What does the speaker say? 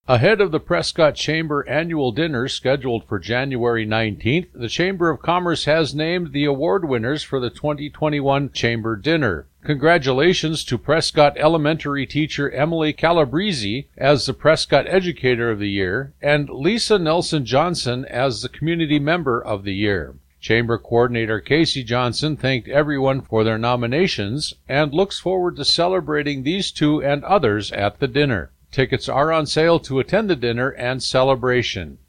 Ahead of the Prescott Chamber annual dinner scheduled for January 19th, the Chamber of Commerce has named the award winners for the 2021 Chamber Dinner. Congratulations to Prescott Elementary teacher Emily Calabrese as the Prescott Educator of the Year and Lisa Nelson Johnson as the Community Member of the Year. Chamber Coordinator Casey Johnson thanked everyone for their nominations and looks forward to celebrating these two and others at the dinner. Tickets are on sale to attend the dinner and celebration.